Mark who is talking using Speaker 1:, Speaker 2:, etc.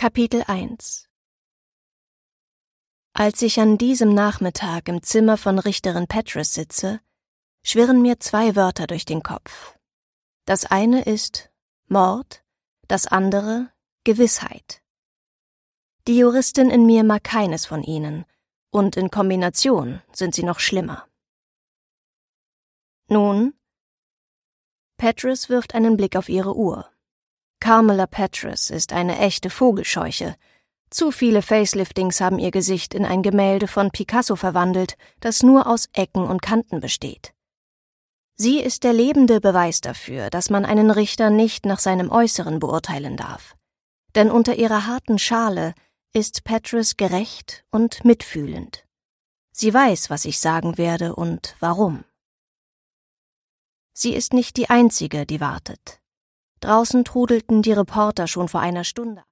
Speaker 1: Kapitel 1 Als ich an diesem Nachmittag im Zimmer von Richterin Petrus sitze, schwirren mir zwei Wörter durch den Kopf. Das eine ist Mord, das andere Gewissheit. Die Juristin in mir mag keines von ihnen, und in Kombination sind sie noch schlimmer. Nun, Petrus wirft einen Blick auf ihre Uhr. Carmela Petrus ist eine echte Vogelscheuche. Zu viele Faceliftings haben ihr Gesicht in ein Gemälde von Picasso verwandelt, das nur aus Ecken und Kanten besteht. Sie ist der lebende Beweis dafür, dass man einen Richter nicht nach seinem Äußeren beurteilen darf. Denn unter ihrer harten Schale ist Petrus gerecht und mitfühlend. Sie weiß, was ich sagen werde und warum. Sie ist nicht die Einzige, die wartet. Draußen trudelten die Reporter schon vor einer Stunde.